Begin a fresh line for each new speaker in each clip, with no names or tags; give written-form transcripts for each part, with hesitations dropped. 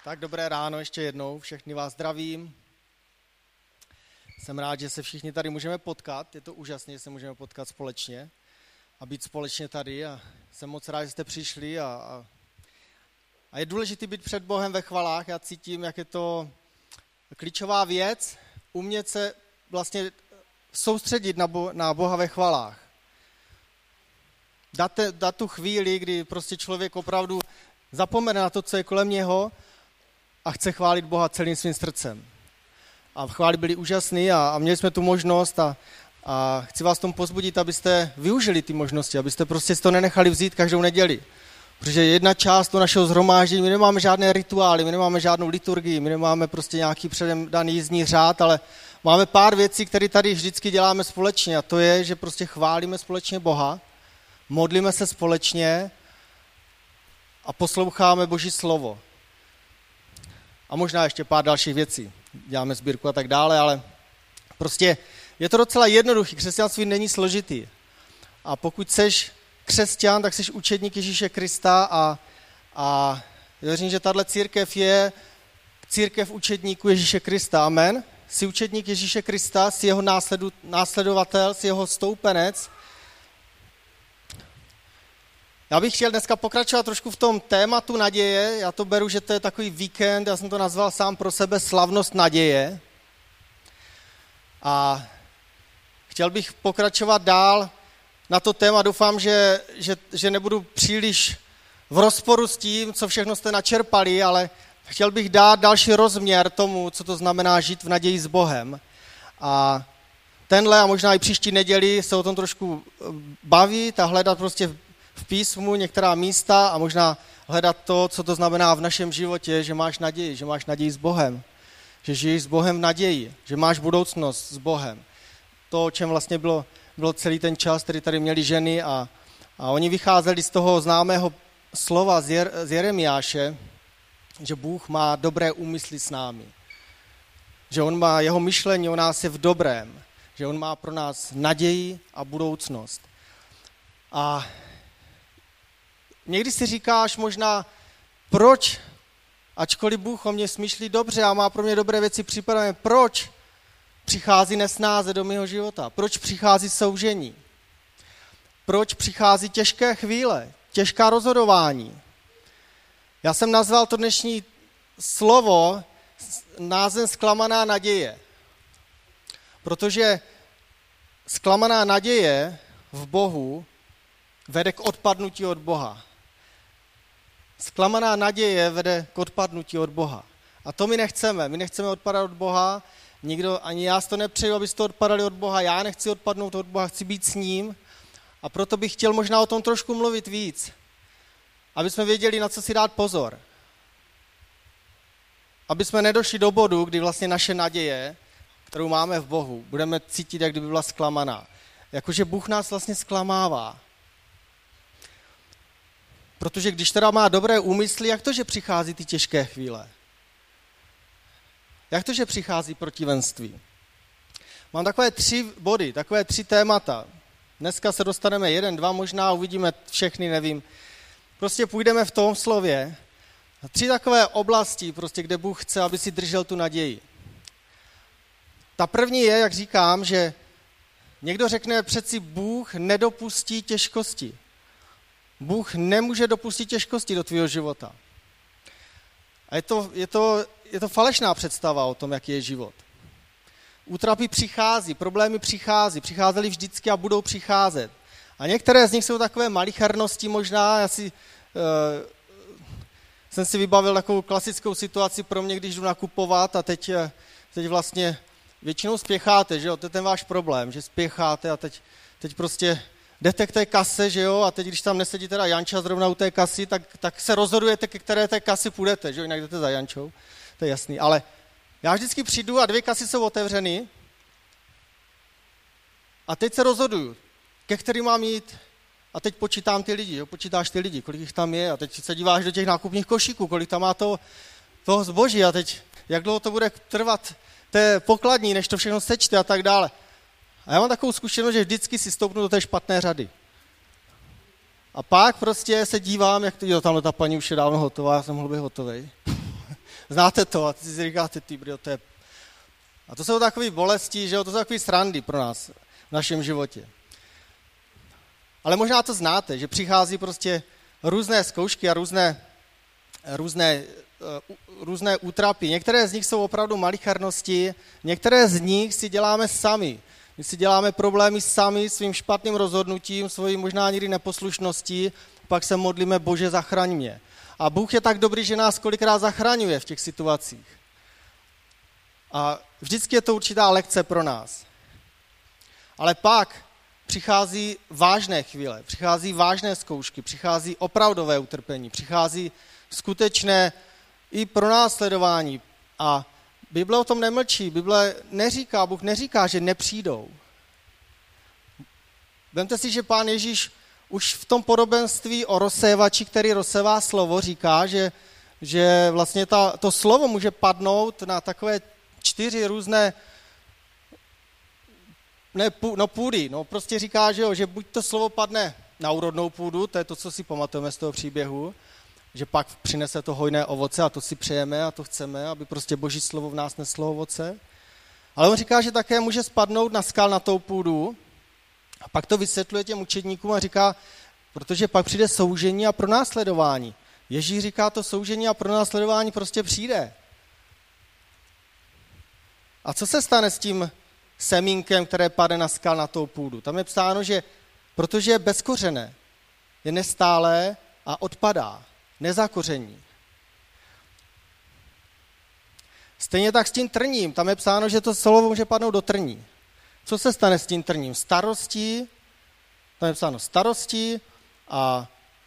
Tak dobré ráno ještě jednou, všechny vás zdravím. Jsem rád, že se všichni tady můžeme potkat, je to úžasné, že se můžeme potkat společně a být společně tady a jsem moc rád, že jste přišli a je důležité být před Bohem ve chvalách. Já cítím, jak je to klíčová věc, umět se vlastně soustředit na Boha ve chvalách. Dát tu chvíli, kdy prostě člověk opravdu zapomene na to, co je kolem něho a chce chválit Boha celým svým srdcem. A chvály byly úžasný a měli jsme tu možnost a chci vás tomu pozbudit, abyste využili ty možnosti, abyste prostě si to nenechali vzít každou neděli. Protože jedna část toho našeho shromáždění, my nemáme žádné rituály, my nemáme žádnou liturgii, my nemáme prostě nějaký předem daný jízdní řád, ale máme pár věcí, které tady vždycky děláme společně a to je, že prostě chválíme společně Boha, modlíme se společně a posloucháme Boží slovo. A možná ještě pár dalších věcí. Děláme sbírku a tak dále, ale prostě je to docela jednoduchý. Křesťanství není složitý. A pokud seš křesťan, tak seš učedník Ježíše Krista a věřím, že tahle církev je církev učedníků Ježíše Krista. Amen. Jsi učedník Ježíše Krista, jsi jeho následovatel, jsi jeho stoupenec. Já bych chtěl dneska pokračovat trošku v tom tématu naděje. Já to beru, že to je takový víkend, já jsem to nazval sám pro sebe slavnost naděje. A chtěl bych pokračovat dál na to téma. Doufám, že nebudu příliš v rozporu s tím, co všechno jste načerpali, ale chtěl bych dát další rozměr tomu, co to znamená žít v naději s Bohem. A tenhle a možná i příští neděli se o tom trošku bavit a hledat prostě v písmu některá místa a možná hledat to, co to znamená v našem životě, že máš naději s Bohem, že žiješ s Bohem v naději, že máš budoucnost s Bohem. To, o čem vlastně bylo celý ten čas, který tady měli ženy a oni vycházeli z toho známého slova z Jeremiáše, že Bůh má dobré úmysly s námi, že on má jeho myšlení o nás je v dobrém, že on má pro nás naději a budoucnost. A někdy si říkáš možná, proč, ačkoliv Bůh o mě smýšlí dobře a má pro mě dobré věci připravené, proč přichází nesnáze do mého života, proč přichází soužení, proč přichází těžké chvíle, těžká rozhodování. Já jsem nazval to dnešní slovo názvem zklamaná naděje, protože zklamaná naděje v Bohu vede k odpadnutí od Boha. Zklamaná naděje vede k odpadnutí od Boha. A to my nechceme. My nechceme odpadat od Boha. Nikdo, ani já si to nepřeju, abyste odpadali od Boha. Já nechci odpadnout od Boha, chci být s ním. A proto bych chtěl možná o tom trošku mluvit víc. Aby jsme věděli, na co si dát pozor. Aby jsme nedošli do bodu, kdy vlastně naše naděje, kterou máme v Bohu, budeme cítit, jak kdyby byla zklamaná. Jakože Bůh nás vlastně zklamává. Protože když teda má dobré úmysly, jak to, že přichází ty těžké chvíle? Jak to, že přichází protivenství? Mám takové 3 body, takové 3 témata. Dneska se dostaneme 1, 2, možná uvidíme všechny, nevím. Prostě půjdeme v tom slově. 3 takové oblasti, prostě, kde Bůh chce, aby si držel tu naději. Ta první je, jak říkám, že někdo řekne, přeci Bůh nedopustí těžkosti. Bůh nemůže dopustit těžkosti do tvého života. A je to falešná představa o tom, jaký je život. Útrapy přichází, problémy přicházely vždycky a budou přicházet. A některé z nich jsou takové malichernosti možná. Jsem si vybavil takovou klasickou situaci pro mě, když jdu nakupovat a teď vlastně většinou spěcháte, že jo? To je ten váš problém, že spěcháte a teď prostě jdete k té kase, že jo, a teď, když tam nesedí teda Janča zrovna u té kasy, tak se rozhodujete, ke které té kasy půjdete, že jo, jinak jdete za Jančou, to je jasný. Ale já vždycky přijdu a 2 kasy jsou otevřeny a teď se rozhoduju, ke kterým mám jít a teď počítám ty lidi, jo, počítáš ty lidi, kolik jich tam je a teď se díváš do těch nákupních košíků, kolik tam má toho zboží a teď, jak dlouho to bude trvat té pokladní, než to všechno sečte a tak dále. A já mám takovou zkušenost, že vždycky si stoupnu do té špatné řady. A pak prostě se dívám, jak to, tamhle ta paní už je dávno hotová, já jsem mohl být hotovej. Znáte to a ty si říkáte, to je... A to jsou takové bolesti, že jo, to jsou takové srandy pro nás v našem životě. Ale možná to znáte, že přichází prostě různé zkoušky a různé útrapy. Některé z nich jsou opravdu malichernosti, některé z nich si děláme sami. My si děláme problémy sami svým špatným rozhodnutím, svojí možná někdy neposlušností, pak se modlíme, Bože, zachraň mě. A Bůh je tak dobrý, že nás kolikrát zachraňuje v těch situacích. A vždycky je to určitá lekce pro nás. Ale pak přichází vážné chvíle, přichází vážné zkoušky, přichází opravdové utrpení, přichází skutečné i pronásledování. A Bible o tom nemlčí, Bible neříká, Bůh neříká, že nepřijdou. Vemte si, že Pán Ježíš už v tom podobenství o rozsévači, který rozsévá slovo, říká, že vlastně to slovo může padnout na takové 4 různé půdy. No prostě říká, že buď to slovo padne na úrodnou půdu, to je to, co si pamatujeme z toho příběhu, že pak přinese to hojné ovoce a to si přejeme a to chceme, aby prostě Boží slovo v nás neslo ovoce. Ale on říká, že také může spadnout na skalnatou půdu a pak to vysvětluje těm učedníkům a říká, protože pak přijde soužení a pronásledování. Ježíš říká, to soužení a pronásledování prostě přijde. A co se stane s tím semínkem, které padne na skalnatou půdu? Tam je psáno, že protože je bezkořené, je nestálé a odpadá, nezakoření. Stejně tak s tím trním, tam je psáno, že to slovo může padnout do trní. Co se stane s tím trním? Starostí, tam je psáno starostí a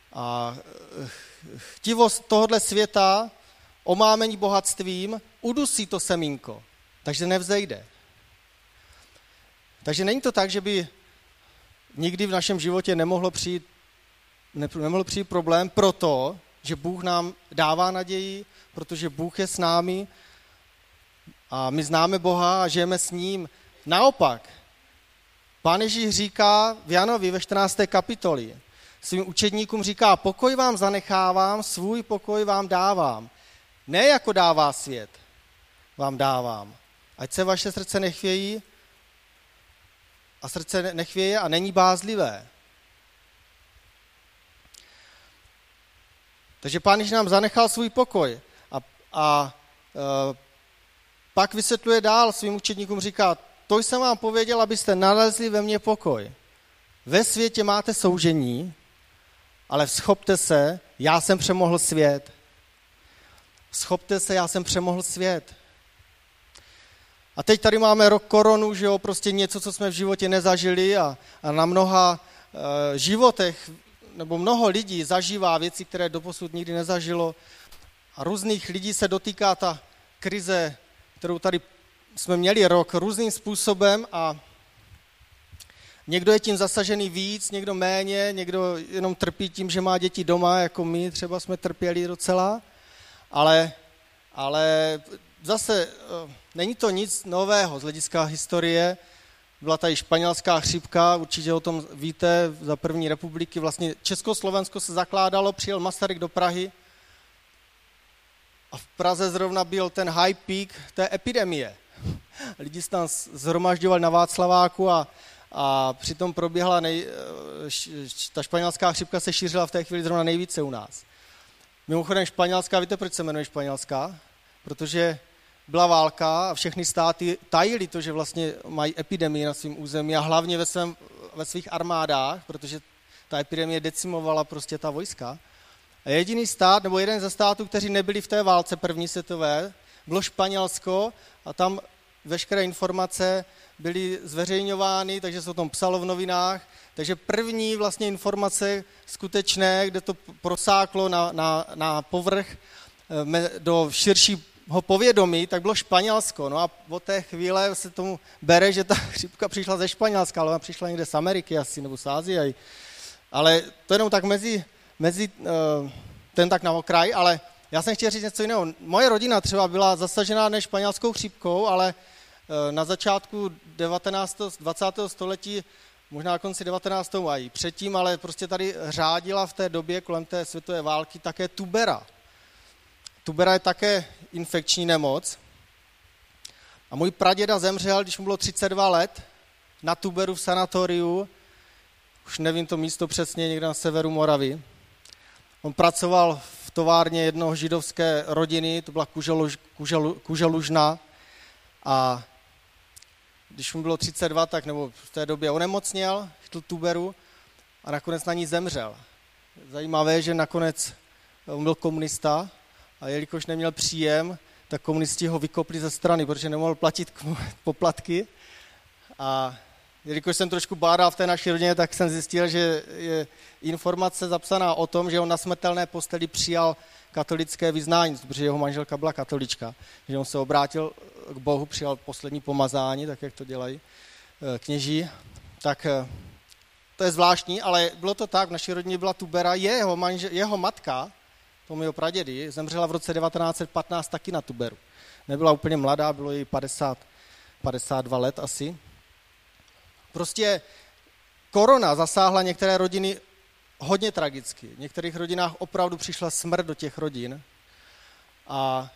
chtivost tohohle světa, omámení bohatstvím, udusí to semínko, takže nevzejde. Takže není to tak, že by nikdy v našem životě nemohl přijít problém proto, že Bůh nám dává naději, protože Bůh je s námi a my známe Boha a žijeme s ním. Naopak, Pán Ježíš říká v Janovi ve 14. kapitoli, svým učedníkům říká, pokoj vám zanechávám, svůj pokoj vám dávám. Ne jako dává svět, vám dávám. Ať se vaše srdce nechvějí a srdce nechvěje a není bázlivé. Takže Pán Ježíš nám zanechal svůj pokoj a pak vysvětluje dál svým učedníkům, říká, to jsem vám pověděl, abyste nalezli ve mně pokoj. Ve světě máte soužení, ale schopte se, já jsem přemohl svět. Schopte se, já jsem přemohl svět. A teď tady máme rok koronu, že jo, prostě něco, co jsme v životě nezažili a na mnoha životech, nebo mnoho lidí zažívá věci, které doposud nikdy nezažilo. A různých lidí se dotýká ta krize, kterou tady jsme měli rok, různým způsobem a někdo je tím zasažený víc, někdo méně, někdo jenom trpí tím, že má děti doma, jako my třeba jsme trpěli docela, ale zase není to nic nového z hlediska historie. Byla tady španělská chřipka, určitě o tom víte, za první republiky. Vlastně Československo se zakládalo, přijel Masaryk do Prahy a v Praze zrovna byl ten high peak té epidemie. Lidi se tam zhromažďovali na Václaváku a přitom proběhla, ta španělská chřipka se šířila v té chvíli zrovna nejvíce u nás. Mimochodem španělská, víte, proč se jmenuje španělská? Protože byla válka a všechny státy tajili to, že vlastně mají epidemii na svém území a hlavně ve svých armádách, protože ta epidemie decimovala prostě ta vojska. A jediný stát, nebo jeden ze států, kteří nebyli v té válce první světové, bylo Španělsko a tam veškeré informace byly zveřejňovány, takže se o tom psalo v novinách. Takže první vlastně informace skutečné, kde to prosáklo na povrch do širšího povědomí, tak bylo Španělsko. No a od té chvíle se tomu bere, že ta chřipka přišla ze Španělska, ale ona přišla někde z Ameriky asi, nebo z Ázie. Ale to jenom tak ten tak na okraj, ale já jsem chtěl říct něco jiného. Moje rodina třeba byla zasažená ne španělskou chřipkou, ale na začátku 20. století, možná konci 19. a i předtím, ale prostě tady řádila v té době kolem té světové války také tubera. Tubera je také infekční nemoc. A můj praděda zemřel, když mu bylo 32 let, na tuberu v sanatoriu, už nevím to místo přesně, někde na severu Moravy. On pracoval v továrně jednoho židovské rodiny, to byla Kuželužna, a když mu bylo 32, tak nebo v té době onemocněl, chytl tuberu a nakonec na ní zemřel. Zajímavé, že nakonec on byl komunista a jelikož neměl příjem, tak komunisti ho vykopli ze strany, protože nemohl platit poplatky. A jelikož jsem trošku bádal v té naší rodině, tak jsem zjistil, že je informace zapsaná o tom, že on na smrtelné posteli přijal katolické vyznání, protože jeho manželka byla katolička, že on se obrátil k Bohu, přijal poslední pomazání, tak jak to dělají kněží. Tak to je zvláštní, ale bylo to tak, v naší rodině byla tubera, jeho matka, to mého pradědy, zemřela v roce 1915 taky na tuberu. Nebyla úplně mladá, bylo jí 52 let asi. Prostě korona zasáhla některé rodiny hodně tragicky. V některých rodinách opravdu přišla smrt do těch rodin. A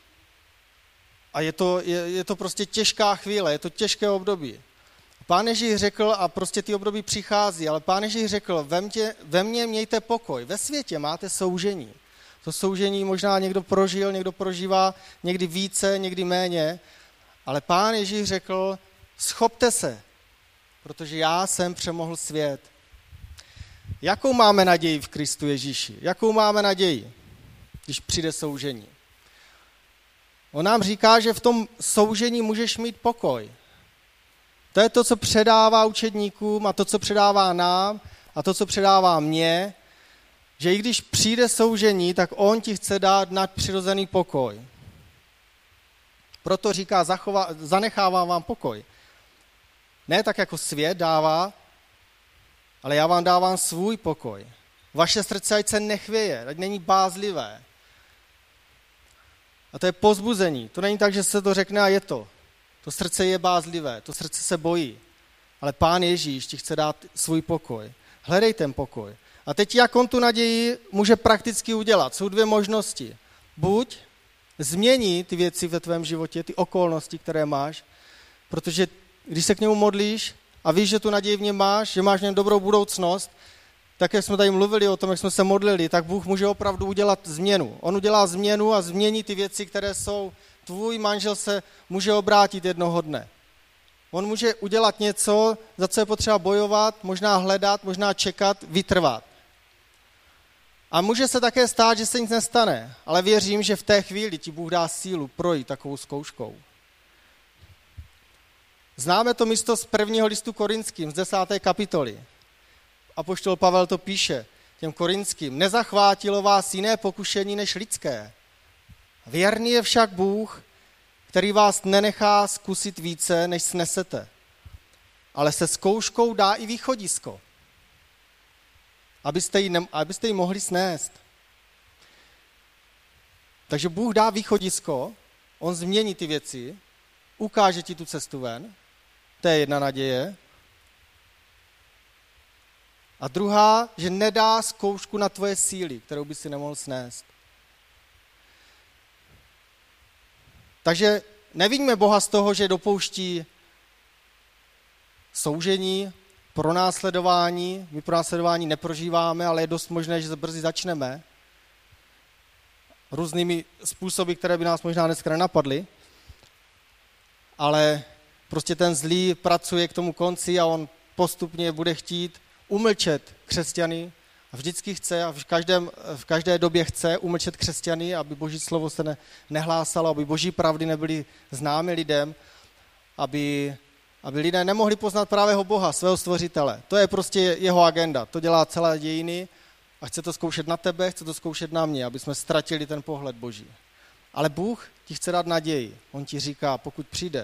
je to prostě těžká chvíle, je to těžké období. Pán Ježíš řekl, a prostě ty období přichází, ale Pán Ježíš řekl, ve mně mějte pokoj, ve světě máte soužení. To soužení možná někdo prožil, někdo prožívá někdy více, někdy méně, ale Pán Ježíš řekl, schopte se, protože já jsem přemohl svět. Jakou máme naději v Kristu Ježíši? Jakou máme naději, když přijde soužení? On nám říká, že v tom soužení můžeš mít pokoj. To je to, co předává učedníkům a to, co předává nám a to, co předává mně, že i když přijde soužení, tak on ti chce dát nadpřirozený pokoj. Proto říká, zanechávám vám pokoj. Ne tak, jako svět dává, ale já vám dávám svůj pokoj. Vaše srdce ať se nechvěje, ať není bázlivé. A to je povzbuzení. To není tak, že se to řekne a je to. To srdce je bázlivé, to srdce se bojí. Ale Pán Ježíš ti chce dát svůj pokoj. Hledej ten pokoj. A teď jak on tu naději může prakticky udělat? Jsou dvě možnosti. Buď změní ty věci ve tvém životě, ty okolnosti, které máš, protože když se k němu modlíš a víš, že tu naději v něm máš, že máš v něm dobrou budoucnost, tak jak jsme tady mluvili o tom, jak jsme se modlili, tak Bůh může opravdu udělat změnu. On udělá změnu a změní ty věci, které jsou. Tvůj manžel se může obrátit jednoho dne. On může udělat něco, za co je potřeba bojovat, možná hledat, možná čekat, vytrvat. A může se také stát, že se nic nestane, ale věřím, že v té chvíli ti Bůh dá sílu projít takovou zkouškou. Známe to místo z 1. listu Korinským, z 10. kapitoly. Apoštol Pavel to píše těm Korinským. Nezachvátilo vás jiné pokušení než lidské. Věrný je však Bůh, který vás nenechá zkusit více, než snesete. Ale se zkouškou dá i východisko, abyste ji mohli snést. Takže Bůh dá východisko, on změní ty věci, ukáže ti tu cestu ven, to je jedna naděje. A druhá, že nedá zkoušku na tvoje síly, kterou by si nemohl snést. Takže neviďme Boha z toho, že dopouští soužení, pronásledování. My pronásledování neprožíváme, ale je dost možné, že brzy začneme. Různými způsoby, které by nás možná dneska nenapadly. Ale prostě ten zlý pracuje k tomu konci a on postupně bude chtít umlčet křesťany a vždycky chce a v každé době chce umlčet křesťany, aby Boží slovo se nehlásalo, aby Boží pravdy nebyly známy lidem, aby lidé nemohli poznat pravého Boha, svého stvořitele. To je prostě jeho agenda, to dělá celé dějiny a chce to zkoušet na tebe, chce to zkoušet na mě, aby jsme ztratili ten pohled Boží. Ale Bůh ti chce dát naději. On ti říká, pokud přijde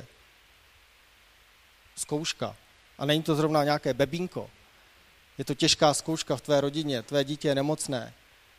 zkouška, a není to zrovna nějaké bebínko, je to těžká zkouška v tvé rodině, tvé dítě je nemocné.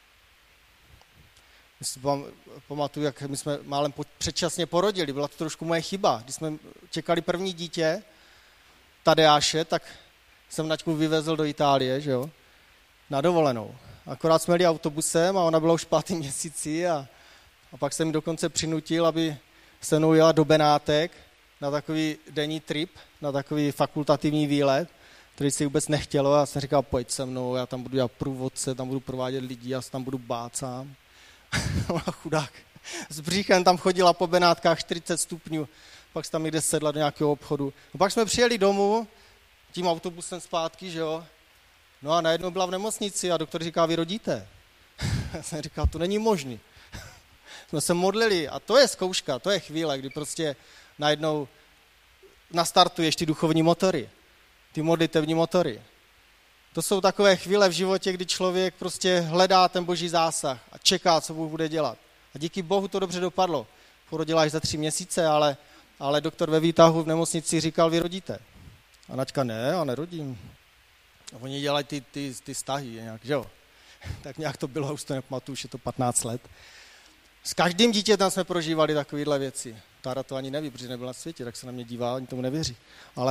Pamatuju, jak my jsme málem předčasně porodili, byla to trošku moje chyba. Když jsme čekali první dítě, Tadeáše, tak jsem Naďku vyvezl do Itálie, že jo, na dovolenou. Akorát jsme jeli autobusem a ona byla už v 5. měsíci a a pak jsem mi dokonce přinutil, aby se mnou jela do Benátek na takový denní trip, na takový fakultativní výlet, který si vůbec nechtělo. Já jsem říkal, pojď se mnou, já tam budu dělat průvodce, tam budu provádět lidi, já se tam budu bát sám. Ona chudák s bříchem tam chodila po Benátkách 40 stupňů, pak se tam někde sedla do nějakého obchodu. No pak jsme přijeli domů, tím autobusem zpátky, že jo. No a najednou byla v nemocnici a doktor říká, vy rodíte. Já jsem říkal, to není možný. Jsme se modlili a to je zkouška, to je chvíle, kdy prostě najednou nastartuješ ty duchovní motory, ty modlitevní motory. To jsou takové chvíle v životě, kdy člověk prostě hledá ten boží zásah a čeká, co Bůh bude dělat. A díky Bohu to dobře dopadlo. Porodila až za 3 měsíce, ale doktor ve výtahu v nemocnici říkal, vy rodíte. A Naďka, ne, já nerodím. A oni dělají ty vztahy nějak, že jo. Tak nějak to bylo, už to nepamatuju, už je to 15 let. S každým dítětem jsme prožívali takovéhle věci. Tára to ani neví, protože nebyla na světě, tak se na mě dívá, oni tomu nevěří. Ale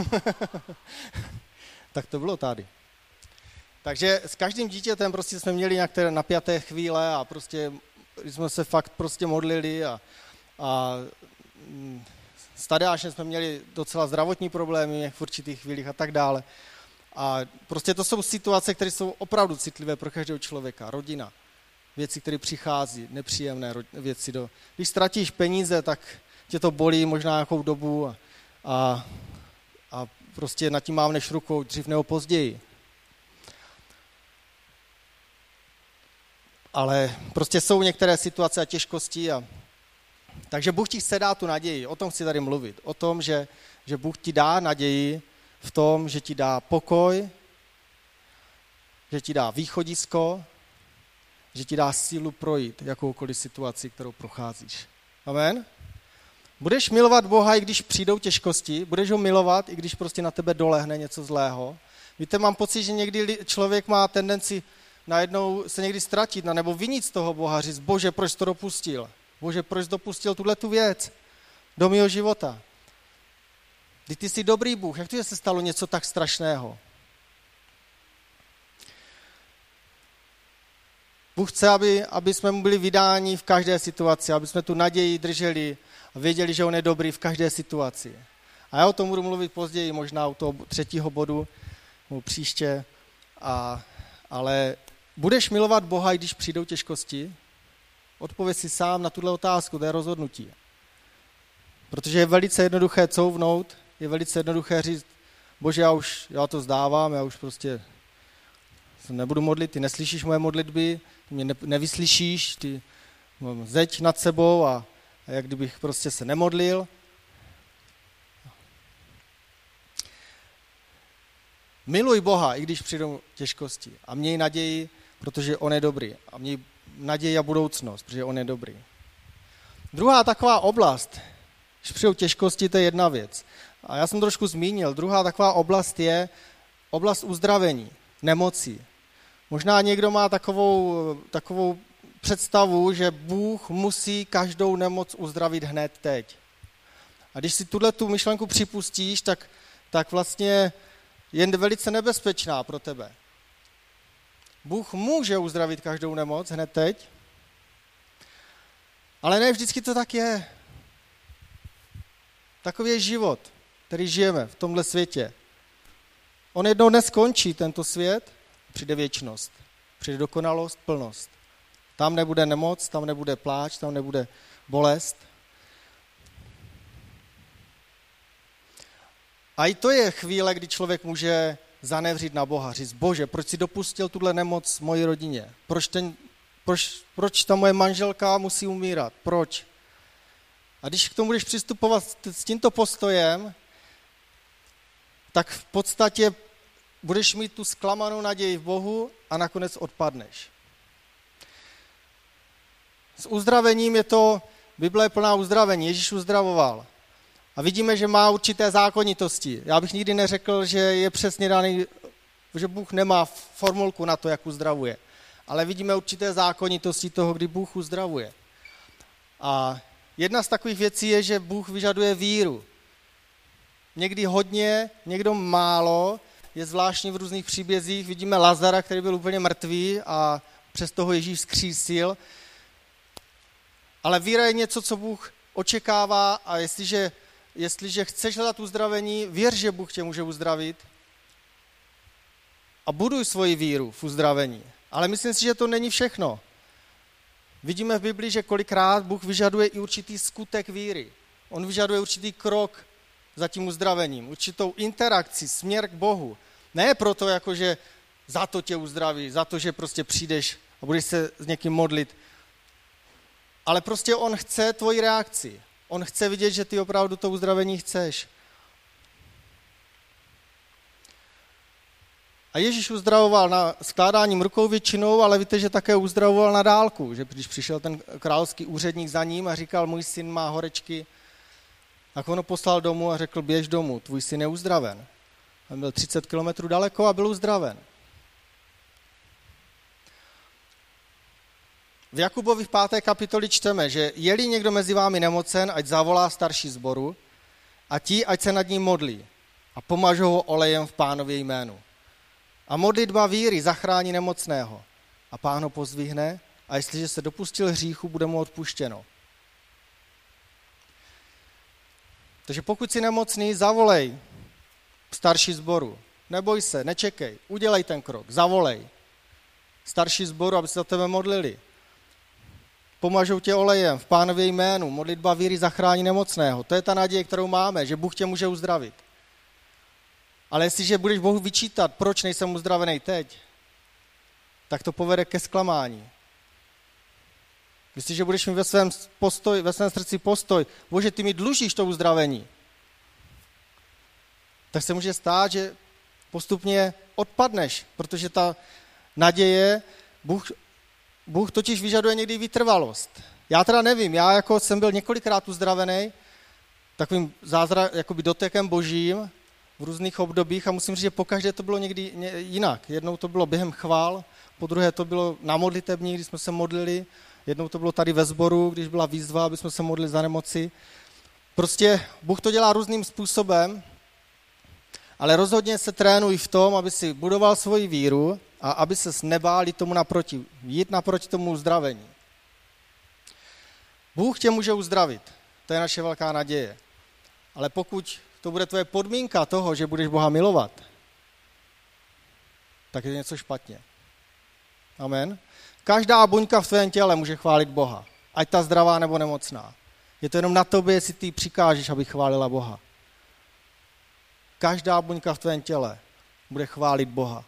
tak to bylo tady. Takže s každým dítětem prostě jsme měli nějaké napjaté chvíle a prostě jsme se fakt prostě modlili a s Tadeášem jsme měli docela zdravotní problémy v určitých chvílích a tak dále. A prostě to jsou situace, které jsou opravdu citlivé pro každého člověka, rodina. Věci, které přichází, nepříjemné věci. Když ztratíš peníze, tak tě to bolí možná nějakou dobu a prostě nad tím mávneš rukou dřív nebo později. Ale prostě jsou některé situace a těžkosti. Takže Bůh ti chce dát tu naději, o tom chci tady mluvit. O tom, že Bůh ti dá naději v tom, že ti dá pokoj, že ti dá východisko, že ti dá sílu projít jakoukoliv situaci, kterou procházíš. Amen? Budeš milovat Boha, i když přijdou těžkosti, budeš ho milovat, i když prostě na tebe dolehne něco zlého. Víte, mám pocit, že někdy člověk má tendenci najednou se někdy ztratit, nebo vinit z toho Boha, říct, Bože, proč to dopustil? Bože, proč dopustil tuhletu věc do mého života? Ty jsi dobrý Bůh, jak to, že se stalo něco tak strašného? Bůh chce, aby jsme mu byli vydáni v každé situaci, aby jsme tu naději drželi a věděli, že on je dobrý v každé situaci. A já o tom budu mluvit později, možná u toho 3. bodu, nebo příště, ale budeš milovat Boha, i když přijdou těžkosti? Odpověď si sám na tuhle otázku, to je rozhodnutí. Protože je velice jednoduché couvnout, je velice jednoduché říct, Bože, já to zdávám, já už prostě se nebudu modlit, ty neslyšíš moje modlitby, ty mě nevyslyšíš, ty zeď nad sebou a jak kdybych prostě se nemodlil. Miluj Boha, i když přijdou těžkosti a měj naději, protože on je dobrý. A měj naději a budoucnost, protože on je dobrý. Druhá taková oblast, když přijdou těžkosti, to je jedna věc. A já jsem trošku zmínil, druhá taková oblast je oblast uzdravení, nemocí. Možná někdo má takovou představu, že Bůh musí každou nemoc uzdravit hned teď. A když si tu myšlenku připustíš, tak vlastně je velice nebezpečná pro tebe. Bůh může uzdravit každou nemoc hned teď, ale ne vždycky to tak je. Takový je život, který žijeme v tomhle světě. On jednou dnes skončí tento svět, přijde věčnost, přijde dokonalost, plnost. Tam nebude nemoc, tam nebude pláč, tam nebude bolest. A i to je chvíle, kdy člověk může zanevřít na Boha, říct, Bože, proč jsi dopustil tuhle nemoc mojí rodině? Proč ta moje manželka musí umírat? Proč? A když k tomu budeš přistupovat s tímto postojem, tak v podstatě budeš mít tu zklamanou naději v Bohu a nakonec odpadneš. S uzdravením je to, Bible je plná uzdravení, Ježíš uzdravoval. A vidíme, že má určité zákonitosti. Já bych nikdy neřekl, že je přesně daný, že Bůh nemá formulku na to, jak uzdravuje. Ale vidíme určité zákonitosti toho, kdy Bůh uzdravuje. A jedna z takových věcí je, že Bůh vyžaduje víru. Někdy hodně, někdo málo. Je zvláštní v různých příbězích. Vidíme Lazara, který byl úplně mrtvý a přesto ho Ježíš vzkřísil. Ale víra je něco, co Bůh očekává a jestliže chceš hledat uzdravení, věř, že Bůh tě může uzdravit a buduj svoji víru v uzdravení. Ale myslím si, že to není všechno. Vidíme v Biblii, že kolikrát Bůh vyžaduje i určitý skutek víry. On vyžaduje určitý krok za tím uzdravením, určitou interakci, směr k Bohu. Ne proto, jakože za to tě uzdraví, za to, že prostě přijdeš a budeš se s někým modlit, ale prostě on chce tvoji reakci. On chce vidět, že ty opravdu to uzdravení chceš. A Ježíš uzdravoval na skládáním rukou většinou, ale víte, že také uzdravoval na dálku, že když přišel ten královský úředník za ním a říkal, můj syn má horečky, tak on ho poslal domů a řekl, běž domů, tvůj syn je uzdraven. On byl 30 kilometrů daleko a byl uzdraven. V Jakubovi v 5. kapitoli čteme, že je-li někdo mezi vámi nemocen, ať zavolá starší sboru a ti, ať se nad ním modlí a pomažou ho olejem v Pánově jménu. A modlitba víry zachrání nemocného a Pán ho pozdvihne a jestliže se dopustil hříchu, bude mu odpuštěno. Takže pokud jsi nemocný, zavolej starší sboru. Neboj se, nečekej, udělej ten krok, zavolej starší sboru, aby se za tebe modlili. Pomažou tě olejem v Pánově jménu, modlitba víry zachrání nemocného. To je ta naděje, kterou máme, že Bůh tě může uzdravit. Ale jestliže budeš Bohu vyčítat, proč nejsem uzdravený teď, tak to povede ke zklamání. Jestliže budeš mít ve svém srdci postoj, Bože, ty mi dlužíš to uzdravení, tak se může stát, že postupně odpadneš, protože ta naděje, Bůh totiž vyžaduje někdy vytrvalost. Já teda nevím, já jako jsem byl několikrát uzdravený takovým jakoby dotekem božím v různých obdobích a musím říct, že pokaždé to bylo někdy jinak. Jednou to bylo během chvál, podruhé to bylo na modlitební, když jsme se modlili, jednou to bylo tady ve sboru, když byla výzva, aby jsme se modlili za nemoci. Prostě Bůh to dělá různým způsobem, ale rozhodně se trénuj v tom, aby si budoval svoji víru a aby ses nebáli tomu naproti, jít naproti tomu uzdravení. Bůh tě může uzdravit, to je naše velká naděje. Ale pokud to bude tvoje podmínka toho, že budeš Boha milovat, tak je něco špatně. Amen. Každá buňka v tvém těle může chválit Boha, ať ta zdravá nebo nemocná. Je to jenom na tobě, jestli ty přikážeš, aby chválila Boha. Každá buňka v tvém těle bude chválit Boha.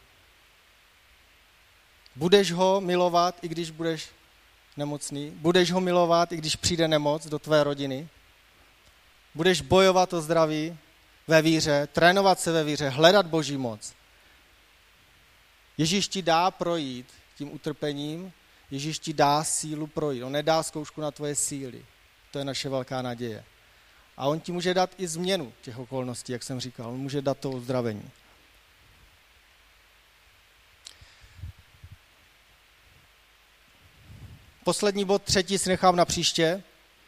Budeš ho milovat, i když budeš nemocný. Budeš ho milovat, i když přijde nemoc do tvé rodiny. Budeš bojovat o zdraví ve víře, trénovat se ve víře, hledat Boží moc. Ježíš ti dá projít tím utrpením, Ježíš ti dá sílu projít. On nedá zkoušku na tvoje síly. To je naše velká naděje. A on ti může dát i změnu těch okolností, jak jsem říkal. On může dát to uzdravení. Poslední bod, 3. si nechám na příště.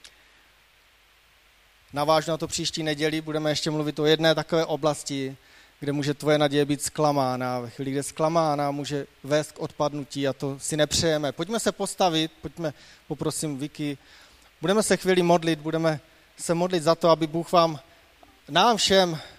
Navážu na to příští neděli. Budeme ještě mluvit o jedné takové oblasti, kde může tvoje naděje být zklamána. Ve chvíli, kde zklamána, může vést k odpadnutí a to si nepřejeme. Pojďme se postavit, poprosím Vicky, budeme se chvíli modlit, budeme se modlit za to, aby Bůh nám všem